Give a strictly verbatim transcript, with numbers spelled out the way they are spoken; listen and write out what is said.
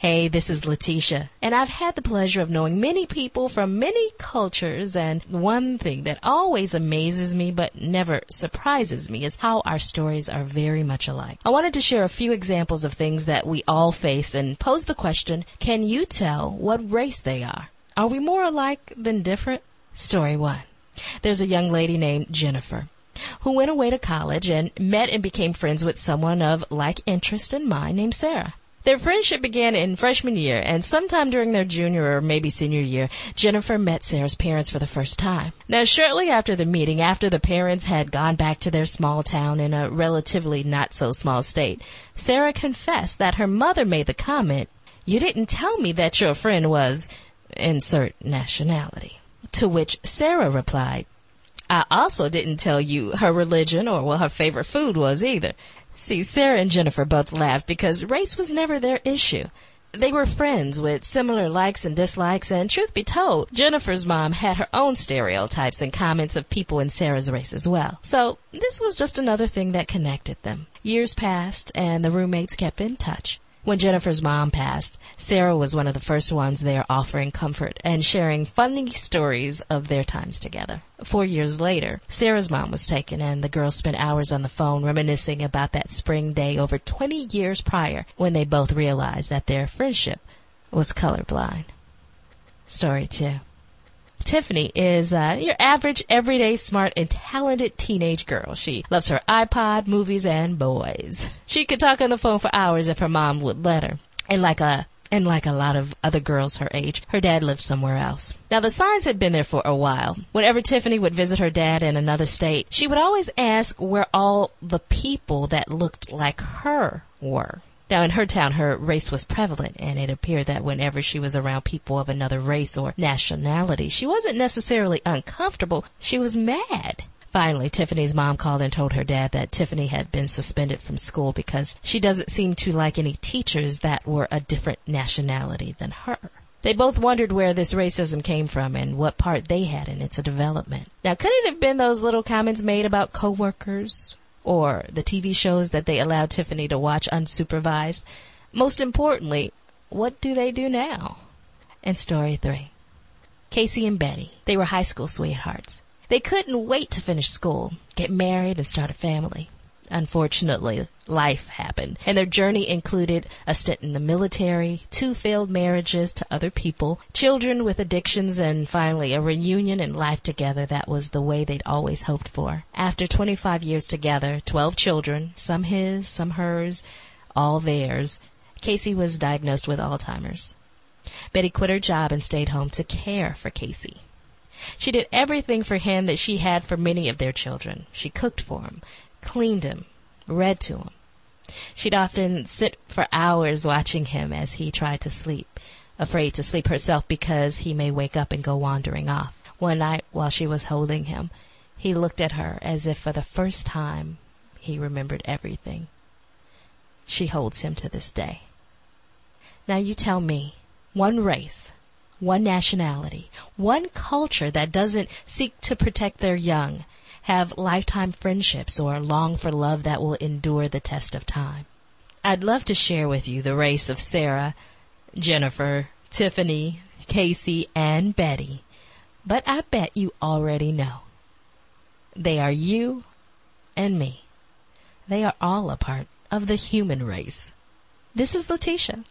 Hey, this is Letitia, and I've had the pleasure of knowing many people from many cultures, and one thing that always amazes me but never surprises me is how our stories are very much alike. I wanted to share a few examples of things that we all face and pose the question, can you tell what race they are? Are we more alike than different? Story one. There's a young lady named Jennifer who went away to college and met and became friends with someone of like interest and mind named Sarah. Their friendship began in freshman year, and sometime during their junior or maybe senior year, Jennifer met Sarah's parents for the first time. Now, shortly after the meeting, after the parents had gone back to their small town in a relatively not-so-small state, Sarah confessed that her mother made the comment, "You didn't tell me that your friend was insert nationality." To which Sarah replied, "I also didn't tell you her religion or what her favorite food was either." See, Sarah and Jennifer both laughed because race was never their issue. They were friends with similar likes and dislikes, and truth be told, Jennifer's mom had her own stereotypes and comments of people in Sarah's race as well. So this was just another thing that connected them. Years passed, and the roommates kept in touch. When Jennifer's mom passed, Sarah was one of the first ones there offering comfort and sharing funny stories of their times together. Four years later, Sarah's mom was taken, and the girls spent hours on the phone reminiscing about that spring day over twenty years prior when they both realized that their friendship was colorblind. Story two. Tiffany is uh, your average, everyday, smart, and talented teenage girl. She loves her iPod, movies, and boys. She could talk on the phone for hours if her mom would let her. And like a and like a lot of other girls her age, her dad lived somewhere else. Now, the signs had been there for a while. Whenever Tiffany would visit her dad in another state, she would always ask where all the people that looked like her were. Now, in her town, her race was prevalent, and it appeared that whenever she was around people of another race or nationality, she wasn't necessarily uncomfortable, she was mad. Finally, Tiffany's mom called and told her dad that Tiffany had been suspended from school because she doesn't seem to like any teachers that were a different nationality than her. They both wondered where this racism came from and what part they had in its development. Now, could it have been those little comments made about coworkers? Or the T V shows that they allowed Tiffany to watch unsupervised? Most importantly, what do they do now? And story three. Casey and Betty. They were high school sweethearts. They couldn't wait to finish school, get married, and start a family. Unfortunately, life happened, and their journey included a stint in the military, two failed marriages to other people, children with addictions, and finally a reunion and life together that was the way they'd always hoped for. After twenty-five years together, twelve children, some his, some hers, all theirs, Casey was diagnosed with Alzheimer's. Betty quit her job and stayed home to care for Casey. She did everything for him that she had for many of their children. She cooked for him, cleaned him, read to him. She'd often sit for hours watching him as he tried to sleep, afraid to sleep herself because he may wake up and go wandering off. One night, while she was holding him, he looked at her as if for the first time he remembered everything. She holds him to this day. Now you tell me, one race, one nationality, one culture that doesn't seek to protect their young, have lifetime friendships, or long for love that will endure the test of time. I'd love to share with you the race of Sarah, Jennifer, Tiffany, Casey, and Betty, but I bet you already know. They are you and me. They are all a part of the human race. This is Letitia.